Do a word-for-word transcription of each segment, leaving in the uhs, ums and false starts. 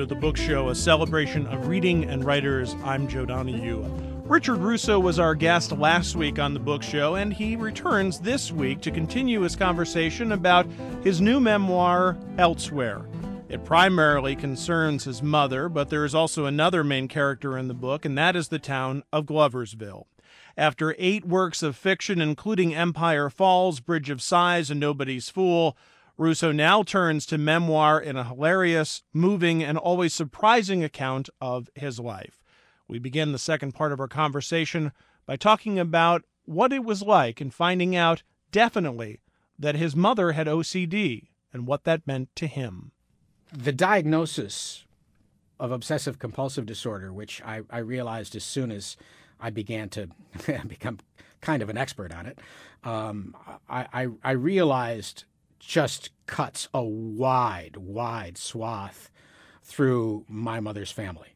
to The Book Show, a celebration of reading and writers. I'm Joe Donahue. Richard Russo was our guest last week on The Book Show, and he returns this week to continue his conversation about his new memoir, Elsewhere. It primarily concerns his mother, but there is also another main character in the book, and that is the town of Gloversville. After eight works of fiction, including Empire Falls, Bridge of Sighs, and Nobody's Fool, Russo now turns to memoir in a hilarious, moving, and always surprising account of his life. We begin the second part of our conversation by talking about what it was like and finding out, definitely, that his mother had O C D and what that meant to him. The diagnosis of obsessive-compulsive disorder, which I, I realized as soon as I began to become kind of an expert on it, um, I, I, I realized just cuts a wide, wide swath through my mother's family.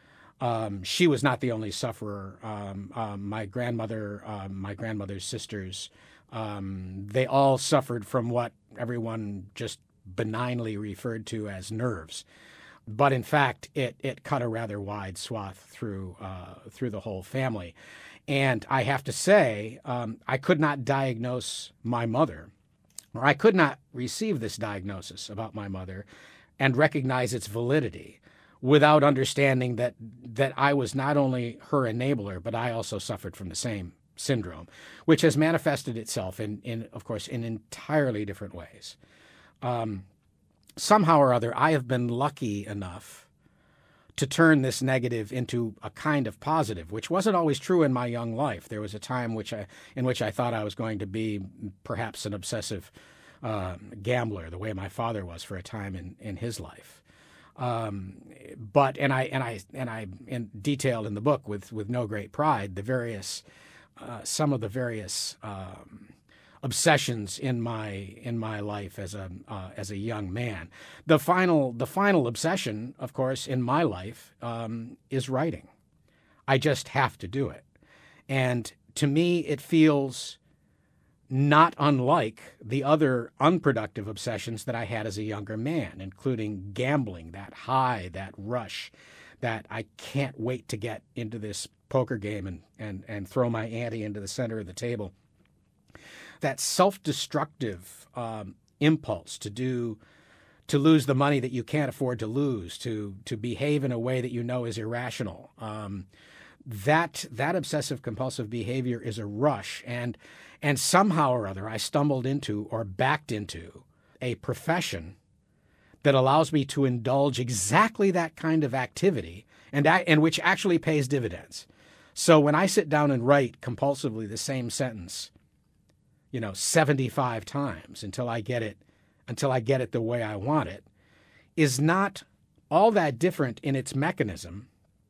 Um, she was not the only sufferer. Um, um, my grandmother, um, my grandmother's sisters, um, they all suffered from what everyone just benignly referred to as nerves. But in fact, it it cut a rather wide swath through uh, through the whole family. And I have to say, um, I could not diagnose my mother, or I could not receive this diagnosis about my mother and recognize its validity without understanding that that I was not only her enabler, but I also suffered from the same syndrome, which has manifested itself in, in of course, in entirely different ways. Um, somehow or other, I have been lucky enough to turn this negative into a kind of positive, which wasn't always true in my young life. There was a time which I, in which I thought I was going to be perhaps an obsessive uh, gambler, the way my father was for a time in, in his life. Um, but and I and I and I in, detailed in the book with with no great pride the various uh, some of the various um, obsessions in my in my life as a uh, as a young man. The final the final obsession, of course, in my life um, is writing. I just have to do it, and to me, it feels not unlike the other unproductive obsessions that I had as a younger man, including gambling, that high, that rush, that I can't wait to get into this poker game and and and throw my ante into the center of the table. That self-destructive um, impulse to do, to lose the money that you can't afford to lose, to to behave in a way that you know is irrational. Um, that that obsessive-compulsive behavior is a rush, and and somehow or other I stumbled into or backed into a profession that allows me to indulge exactly that kind of activity, and and which actually pays dividends. So when I sit down and write compulsively the same sentence, you know, seventy-five times until I get it, until I get it the way I want it, is not all that different in its mechanism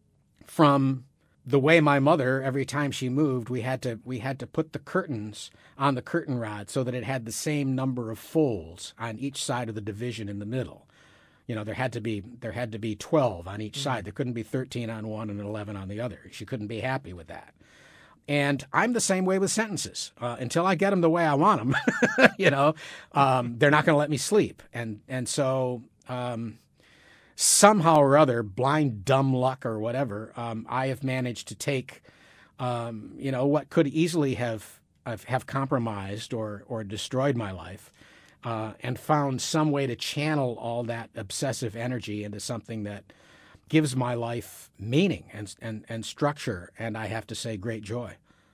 from the way my mother, every time she moved, we had to we had to put the curtains on the curtain rod so that it had the same number of folds on each side of the division in the middle. You know, there had to be there had to be twelve on each side. There couldn't be thirteen on one and eleven on the other. She couldn't be happy with that. And I'm the same way with sentences. Uh, until I get them the way I want them, you know, um, they're not going to let me sleep. And and so um, somehow or other, blind dumb luck or whatever, um, I have managed to take, um, you know, what could easily have have, have compromised or or destroyed my life, uh, and found some way to channel all that obsessive energy into something that gives my life meaning and, and, and structure, and I have to say, great joy.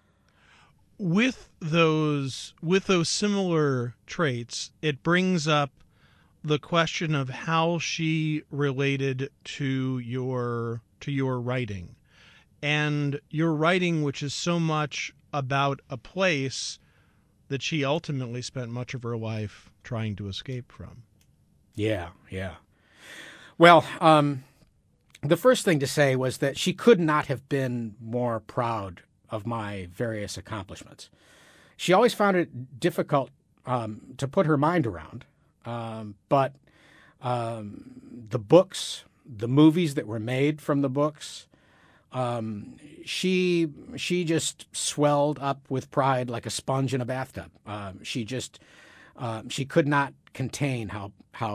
With those with those similar traits, it brings up the question of how she related to your to your writing, and your writing, which is so much about a place that she ultimately spent much of her life trying to escape from. Yeah, yeah. Well, um, the first thing to say was that she could not have been more proud of my various accomplishments. She always found it difficult um, to put her mind around, um, but um, the books, the movies that were made from the books, um, she she just swelled up with pride like a sponge in a bathtub. Um, she just uh, she could not contain how how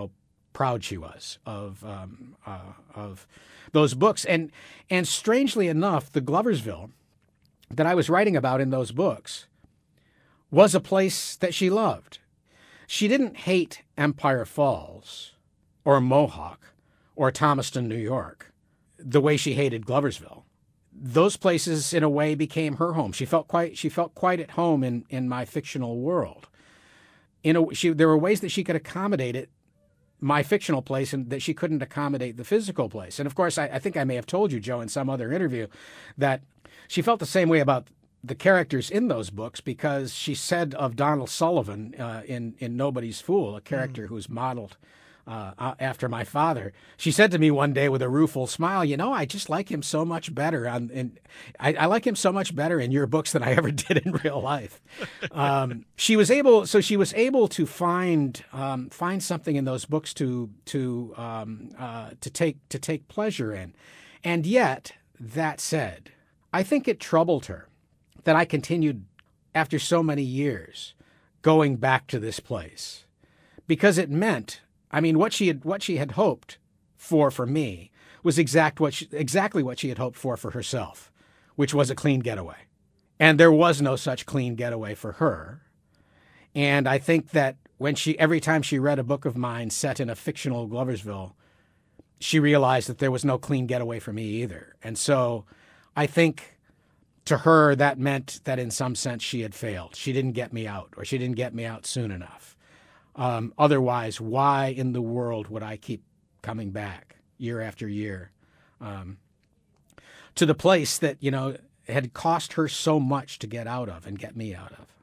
proud she was of um, uh, of those books. And and strangely enough, the Gloversville that I was writing about in those books was a place that she loved. She didn't hate Empire Falls or Mohawk or Thomaston, New York, the way she hated Gloversville. Those places, in a way, became her home. She felt quite she felt quite at home in, in my fictional world. In a, she, there were ways that she could accommodate it, my fictional place, and that she couldn't accommodate the physical place. And of course, I, I think I may have told you, Joe, in some other interview, that she felt the same way about the characters in those books, because she said of Donald Sullivan uh, in in Nobody's Fool, a character mm. who's modeled uh, after my father. She said to me one day with a rueful smile, "You know, I just like him so much better. On, in, I, I like him so much better in your books than I ever did in real life." Um, she was able, so she was able to find um, find something in those books to to um, uh, to take to take pleasure in, and yet that said, I think it troubled her that I continued, after so many years, going back to this place, because it meant, I mean, what she had what she had hoped for for me was exact what she, exactly what she had hoped for for herself, which was a clean getaway. And there was no such clean getaway for her. And I think that when she every time she read a book of mine set in a fictional Gloversville, she realized that there was no clean getaway for me either. And so I think to her, that meant that in some sense she had failed. She didn't get me out, or she didn't get me out soon enough. Um, otherwise, why in the world would I keep coming back year after year um, to the place that, you know, had cost her so much to get out of and get me out of?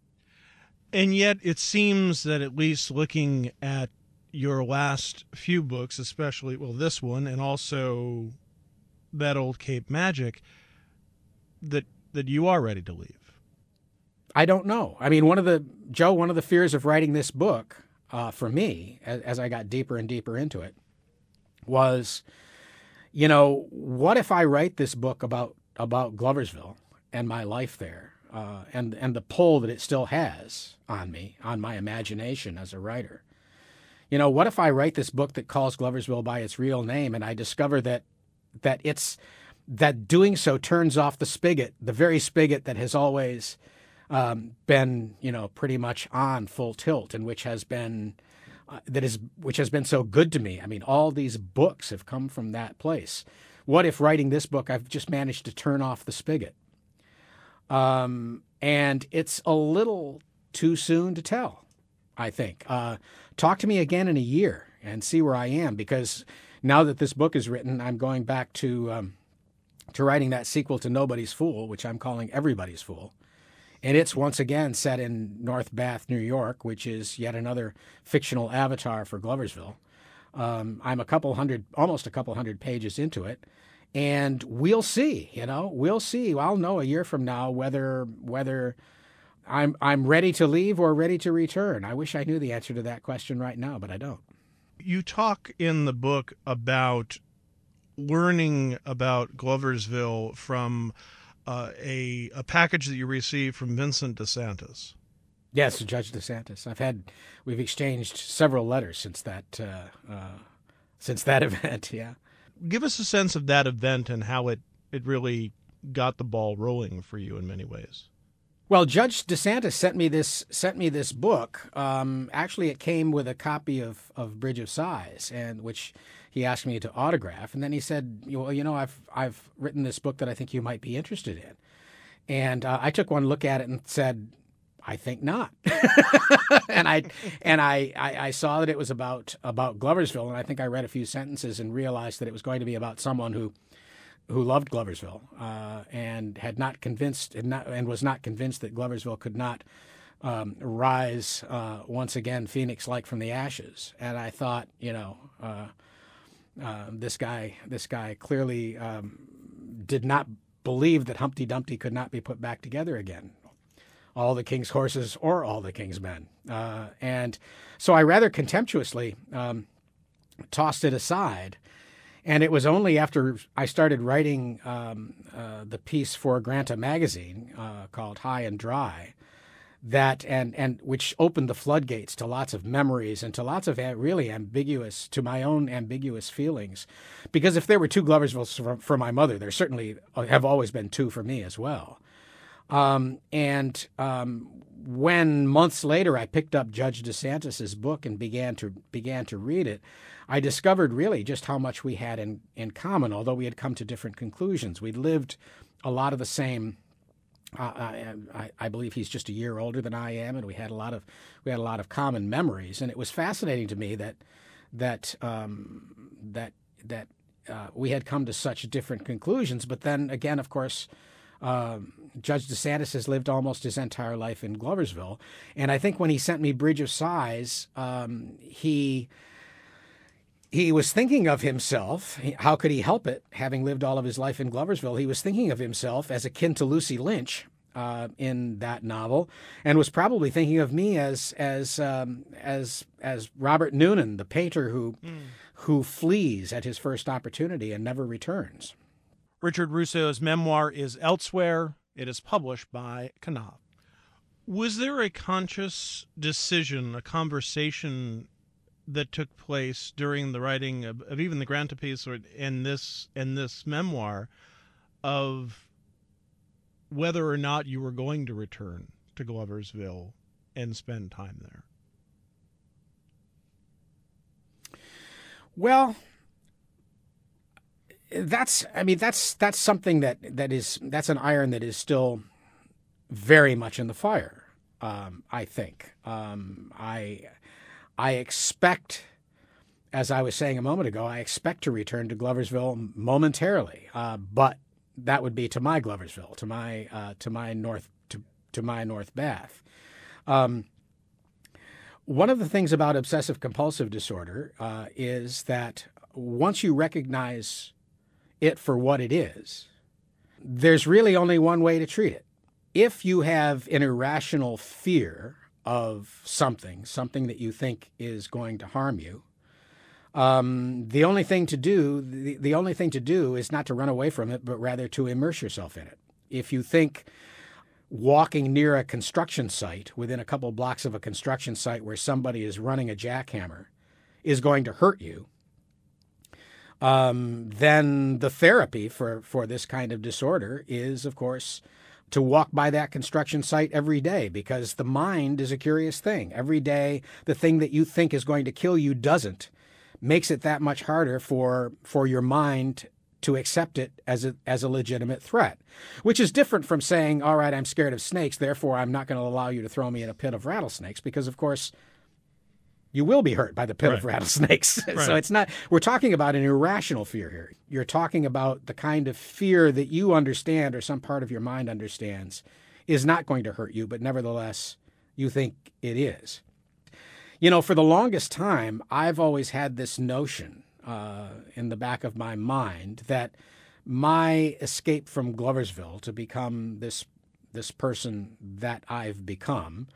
And yet it seems that, at least looking at your last few books, especially, well, this one and also That Old Cape Magic, that that you are ready to leave. I don't know. I mean, one of the, Joe, one of the fears of writing this book uh, for me, as, as I got deeper and deeper into it, was, you know, what if I write this book about about Gloversville and my life there, uh, and and the pull that it still has on me, on my imagination as a writer. You know, what if I write this book that calls Gloversville by its real name, and I discover that that it's that doing so turns off the spigot, the very spigot that has always um, been, you know, pretty much on full tilt, and which has been uh, that is which has been so good to me. I mean, all these books have come from that place. What if writing this book, I've just managed to turn off the spigot? Um, and it's a little too soon to tell, I think. Uh, talk to me again in a year and see where I am, because now that this book is written, I'm going back to um, to writing that sequel to Nobody's Fool, which I'm calling Everybody's Fool. And it's once again set in North Bath, New York, which is yet another fictional avatar for Gloversville. Um, I'm a couple hundred, almost a couple hundred pages into it. And we'll see, you know, we'll see. I'll know a year from now whether whether I'm I'm ready to leave or ready to return. I wish I knew the answer to that question right now, but I don't. You talk in the book about learning about Gloversville from uh, a a package that you received from Vincent DeSantis. Yes, Judge DeSantis. I've had we've exchanged several letters since that uh, uh, since that event. Yeah. Give us a sense of that event and how it, it really got the ball rolling for you in many ways. Well, Judge DeSantis sent me this sent me this book. Um, actually, it came with a copy of, of Bridge of Sighs, and which he asked me to autograph. And then he said, "Well, you know, I've I've written this book that I think you might be interested in." And uh, I took one look at it and said, "I think not." and I and I, I I saw that it was about about Gloversville, and I think I read a few sentences and realized that it was going to be about someone who. who loved Gloversville uh, and had not convinced and, not, and was not convinced that Gloversville could not um, rise uh, once again, Phoenix-like from the ashes. And I thought, you know, uh, uh, this guy, this guy clearly um, did not believe that Humpty Dumpty could not be put back together again. All the king's horses or all the king's men. Uh, and so I rather contemptuously um, tossed it aside. And it was only after I started writing um, uh, the piece for Granta magazine uh, called High and Dry that and and which opened the floodgates to lots of memories and to lots of really ambiguous, to my own ambiguous feelings. Because if there were two Gloversvilles for, for my mother, there certainly have always been two for me as well. Um, and um, when months later I picked up Judge DeSantis's book and began to began to read it, I discovered really just how much we had in, in common, although we had come to different conclusions. We'd lived a lot of the same. Uh, I, I believe he's just a year older than I am, and we had a lot of we had a lot of common memories. And it was fascinating to me that that um, that that uh, we had come to such different conclusions. But then again, of course, um, Judge DeSantis has lived almost his entire life in Gloversville, and I think when he sent me Bridge of Sighs, um, he. He was thinking of himself. How could he help it, having lived all of his life in Gloversville? He was thinking of himself as akin to Lucy Lynch uh, in that novel, and was probably thinking of me as as um, as as Robert Noonan, the painter who mm. who flees at his first opportunity and never returns. Richard Russo's memoir is Elsewhere. It is published by Knopf. Was there a conscious decision, a conversation that took place during the writing of, of even the Granta piece or in this in this memoir of whether or not you were going to return to Gloversville and spend time there? Well, that's I mean that's that's something that that is that's an iron that is still very much in the fire. Um, I think um, I. I expect, as I was saying a moment ago, I expect to return to Gloversville momentarily, uh, but that would be to my Gloversville, to my uh, to my North to to my North Bath. Um, one of the things about obsessive compulsive disorder uh, is that once you recognize it for what it is, there's really only one way to treat it. If you have an irrational fear of something, something that you think is going to harm you, um, the only thing to do, the, the only thing to do is not to run away from it, but rather to immerse yourself in it. If you think walking near a construction site, within a couple of blocks of a construction site where somebody is running a jackhammer, is going to hurt you, um, then the therapy for, for this kind of disorder is, of course, to walk by that construction site every day, because the mind is a curious thing. Every day, the thing that you think is going to kill you doesn't, makes it that much harder for for your mind to accept it as a as a legitimate threat, which is different from saying, all right, I'm scared of snakes, therefore I'm not going to allow you to throw me in a pit of rattlesnakes, because, of course, you will be hurt by the pit right. of rattlesnakes. Right. So it's not, we're talking about an irrational fear here. You're talking about the kind of fear that you understand, or some part of your mind understands, is not going to hurt you, but nevertheless, you think it is. You know, for the longest time, I've always had this notion uh, in the back of my mind that my escape from Gloversville to become this this person that I've become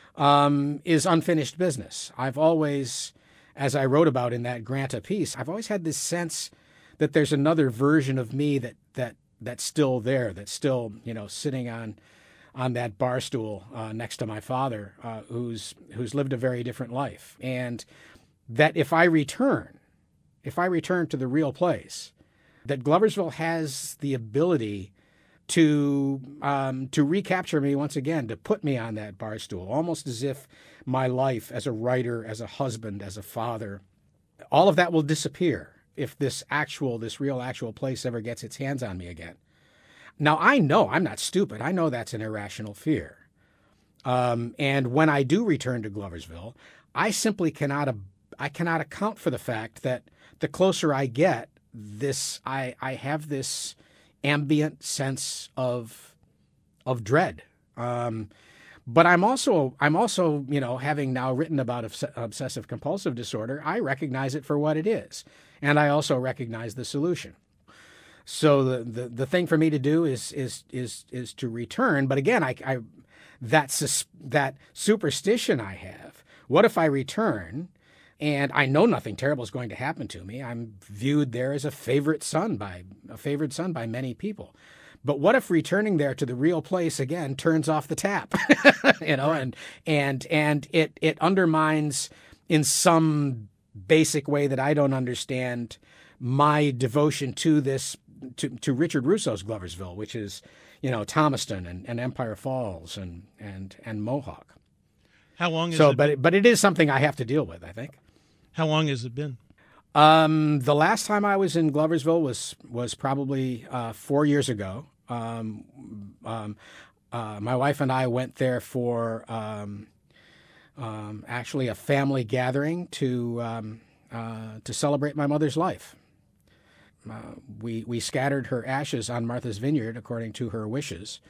Um, is unfinished business. I've always, as I wrote about in that Granta piece, I've always had this sense that there's another version of me that that that's still there, that's still, you know, sitting on on that bar stool uh, next to my father, uh, who's who's lived a very different life, and that if I return, if I return to the real place, that Gloversville has the ability to um, to recapture me once again, to put me on that bar stool, almost as if my life as a writer, as a husband, as a father, all of that will disappear if this actual, this real actual place ever gets its hands on me again. Now, I know I'm not stupid. I know that's an irrational fear. Um, and when I do return to Gloversville, I simply cannot I cannot account for the fact that the closer I get, this I I have this ambient sense of of dread. Um, but I'm also I'm also you know, having now written about obs- obsessive compulsive disorder, I recognize it for what it is, and I also recognize the solution. So the, the, the thing for me to do is is is is to return. But again, I, I that sus, that superstition I have. What if I return and I know nothing terrible is going to happen to me? I'm viewed there as a favorite son by a favored son by many people. But what if returning there to the real place again turns off the tap? you know, Right. and and and it it undermines in some basic way that I don't understand my devotion to this to, to Richard Russo's Gloversville, which is, you know, Thomaston and, and Empire Falls and and and Mohawk. How long has So, it but been? it, but it is something I have to deal with, I think. How long has it been? Um, the last time I was in Gloversville was was probably uh, four years ago. Um, um, uh, my wife and I went there for um, um, actually a family gathering to um, uh, to celebrate my mother's life. Uh, we we scattered her ashes on Martha's Vineyard according to her wishes,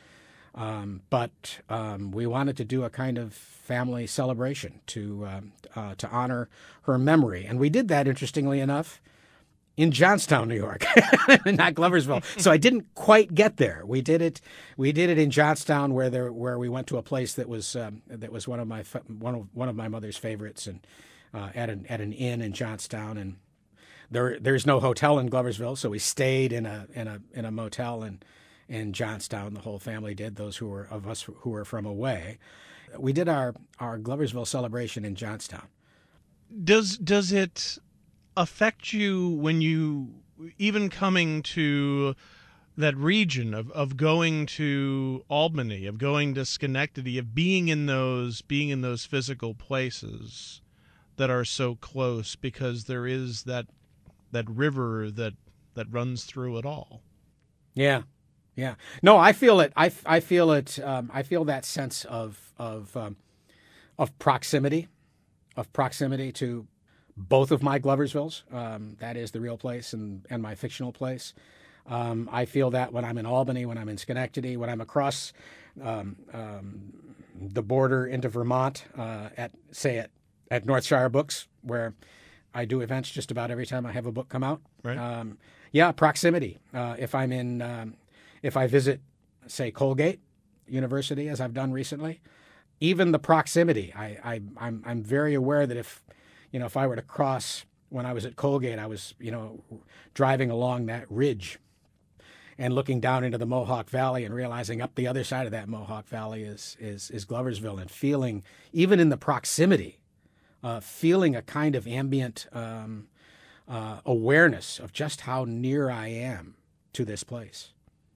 um, but um, we wanted to do a kind of family celebration to um, uh, to honor her memory, and we did that, interestingly enough, in Johnstown, New York, not Gloversville. So I didn't quite get there. We did it. We did it in Johnstown, where there where we went to a place that was um, that was one of my fa- one of one of my mother's favorites, and uh, at an at an inn in Johnstown, and there there's no hotel in Gloversville, so we stayed in a in a in a motel in in Johnstown. The whole family did. Those who were of us who were from away, we did our our Gloversville celebration in Johnstown. Does does it affect you when you, even coming to that region of, of going to Albany, of going to Schenectady, of being in those being in those physical places that are so close, because there is that that river that that runs through it all? Yeah, yeah. No, I feel it. I, I feel it. Um, I feel that sense of of um, of proximity, of proximity to both of my Gloversvilles. Um, that is the real place and and my fictional place. Um, I feel that when I'm in Albany, when I'm in Schenectady, when I'm across um, um, the border into Vermont, uh, at say at at Northshire Books, where I do events just about every time I have a book come out. Right. Um, yeah, proximity. Uh, if I'm in, um, if I visit, say, Colgate University, as I've done recently, even the proximity. I, I I'm I'm very aware that if, you know, if I were to cross when I was at Colgate, I was, you know, driving along that ridge and looking down into the Mohawk Valley and realizing up the other side of that Mohawk Valley is is is Gloversville, and feeling, even in the proximity, Uh, feeling a kind of ambient um, uh, awareness of just how near I am to this place.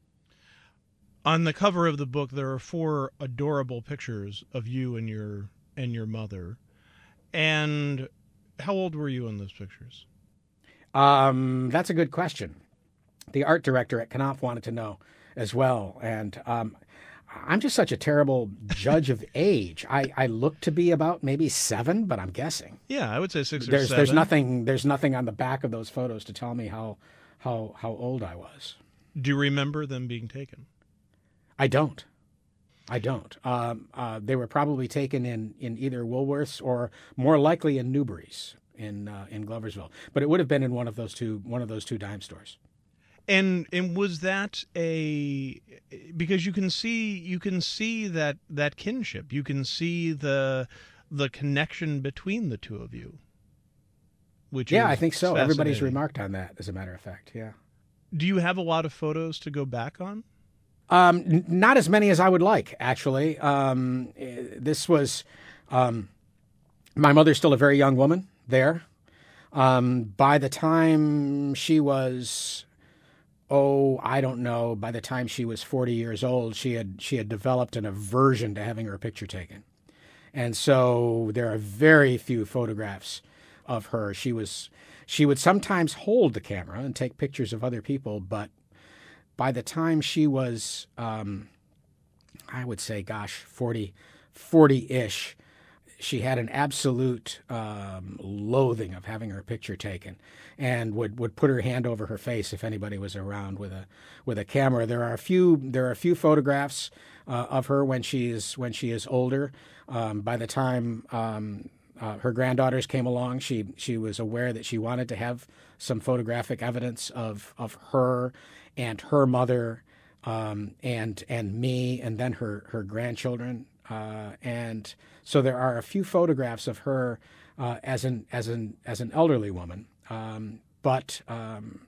On the cover of the book, there are four adorable pictures of you and your and your mother. And how old were you in those pictures? Um, that's a good question. The art director at Knopf wanted to know as well, and um, I'm just such a terrible judge of age. I, I look to be about maybe seven, but I'm guessing. Yeah, I would say six or There's seven. there's nothing there's nothing on the back of those photos to tell me how how how old I was. Do you remember them being taken? I don't. I don't. Um, uh, they were probably taken in, in either Woolworths or more likely in Newbury's in uh, in Gloversville. But it would have been in one of those two one of those two dime stores. And and was that a, because you can see you can see that that kinship, you can see the the connection between the two of you. Which Yeah, is I think so. Everybody's fascinating. remarked on that, as a matter of fact. Yeah. Do you have a lot of photos to go back on? Um, n- not as many as I would like, actually. Um, eh, this was um, my mother's still a very young woman there. Um, by the time she was, oh, I don't know, by the time she was forty years old, she had she had developed an aversion to having her picture taken. And so there are very few photographs of her. She was she would sometimes hold the camera and take pictures of other people, but by the time she was, um, I would say, gosh, forty, forty-ish, she had an absolute um, loathing of having her picture taken, and would, would put her hand over her face if anybody was around with a with a camera. There are a few there are a few photographs uh, of her when she is when she is older. Um, by the time um, uh, her granddaughters came along, she she was aware that she wanted to have some photographic evidence of of her and her mother, um, and and me, and then her her grandchildren, uh, and so there are a few photographs of her uh, as an as an as an elderly woman, um, but um,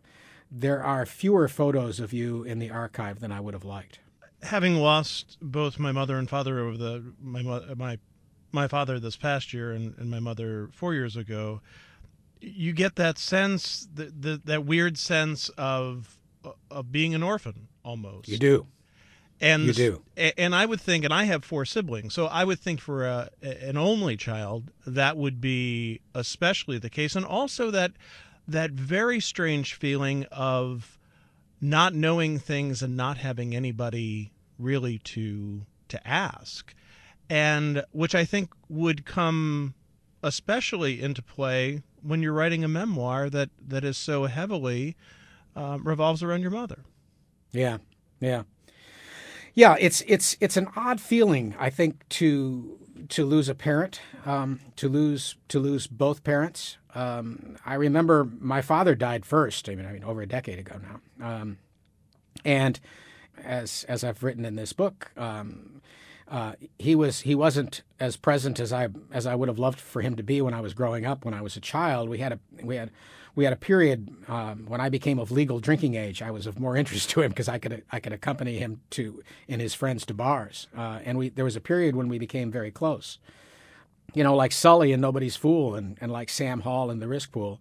there are fewer photos of you in the archive than I would have liked. Having lost both my mother and father over the my my my father this past year and, and my mother four years ago, you get that sense, that that, that weird sense of of being an orphan almost. You do. And you do. And I would think, and I have four siblings, so I would think for a, an only child that would be especially the case, and also that that very strange feeling of not knowing things and not having anybody really to to ask, and which I think would come especially into play when you're writing a memoir that that is so heavily um, revolves around your mother. Yeah, yeah, yeah. It's it's it's an odd feeling, I think, to to lose a parent, um, to lose to lose both parents. Um, I remember my father died first. I mean, I mean, over a decade ago now, um, and as as I've written in this book, um, uh, he was he wasn't as present as I as I would have loved for him to be when I was growing up. When I was a child, we had a we had we had a period um, when I became of legal drinking age. I was of more interest to him because I could I could accompany him to and his friends to bars, uh, and we there was a period when we became very close. You know, like Sully and Nobody's Fool, and, and like Sam Hall in The Risk Pool.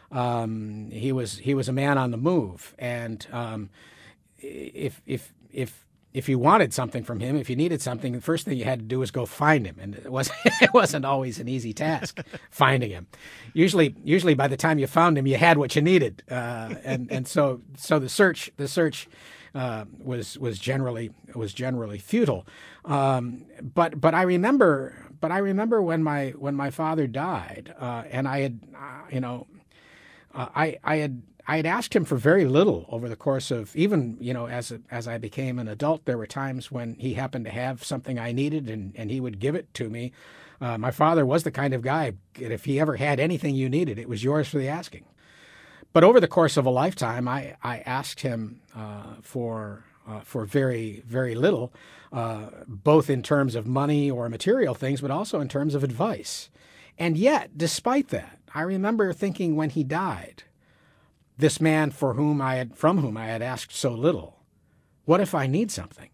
Um, he was he was a man on the move, and um, if if if if you wanted something from him, if you needed something, the first thing you had to do was go find him, and it wasn't it wasn't always an easy task finding him. Usually, usually by the time you found him, you had what you needed, uh, and and so so the search the search. Uh, was was generally was generally futile, um, but but I remember but I remember when my when my father died, uh, and I had uh, you know uh, I I had I had asked him for very little over the course of even you know as a, as I became an adult. There were times when he happened to have something I needed, and, and he would give it to me. Uh, my father was the kind of guy that if he ever had anything you needed, it was yours for the asking. But over the course of a lifetime, I, I asked him uh, for uh, for very, very little, uh, both in terms of money or material things, but also in terms of advice. And yet, despite that, I remember thinking when he died, this man for whom I had, from whom I had asked so little, what if I need something?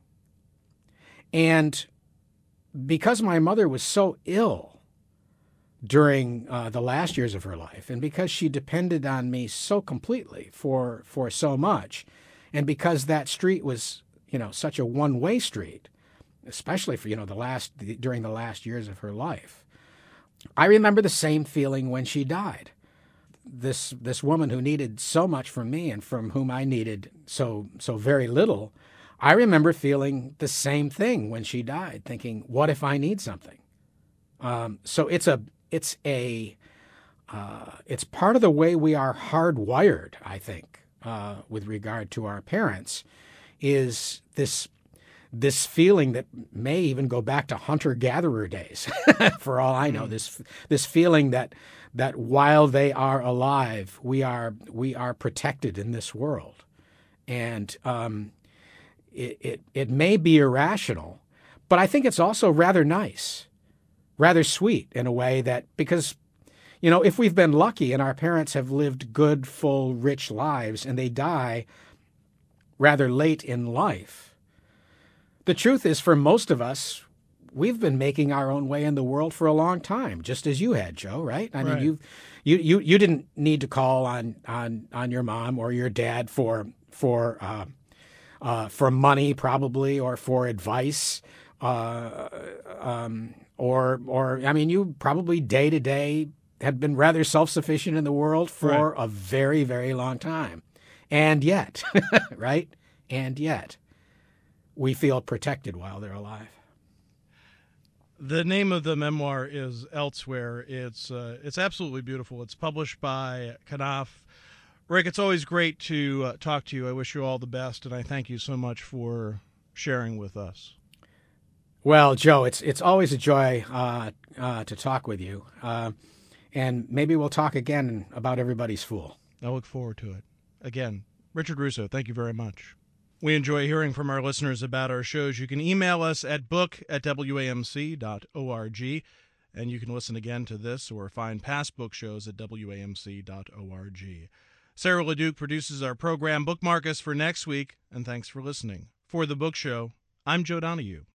And because my mother was so ill during uh, the last years of her life, and because she depended on me so completely for for so much, and because that street was, you know, such a one-way street, especially for, you know, the last the, during the last years of her life, I remember the same feeling when she died. This this woman who needed so much from me and from whom I needed so so very little, I remember feeling the same thing when she died, thinking, what if I need something? Um, so it's a It's a, uh, it's part of the way we are hardwired, I think, uh, with regard to our parents, is this, this feeling that may even go back to hunter-gatherer days, for all I know. Mm. This, this feeling that, that while they are alive, we are, we are protected in this world, and um, it, it, it may be irrational, but I think it's also rather nice. Rather sweet in a way that, because, you know, if we've been lucky and our parents have lived good, full, rich lives and they die rather late in life, the truth is for most of us, we've been making our own way in the world for a long time, just as you had, Joe, right? I right. mean, you, you, you, you didn't need to call on, on, on your mom or your dad for, for, uh, uh, for money probably, or for advice, uh, um, Or, or I mean, you probably day to day have been rather self-sufficient in the world for right. a very, very long time. And yet, right? And yet, we feel protected while they're alive. The name of the memoir is Elsewhere. It's uh, it's absolutely beautiful. It's published by Knopf. Rick, it's always great to uh, talk to you. I wish you all the best, and I thank you so much for sharing with us. Well, Joe, it's it's always a joy uh, uh, to talk with you, uh, and maybe we'll talk again about Everybody's Fool. I look forward to it. Again, Richard Russo, thank you very much. We enjoy hearing from our listeners about our shows. You can email us at book at w a m c dot org, and you can listen again to this or find past book shows at w a m c dot org. Sarah LeDuc produces our program. Bookmark us for next week, and thanks for listening. For The Book Show, I'm Joe Donahue.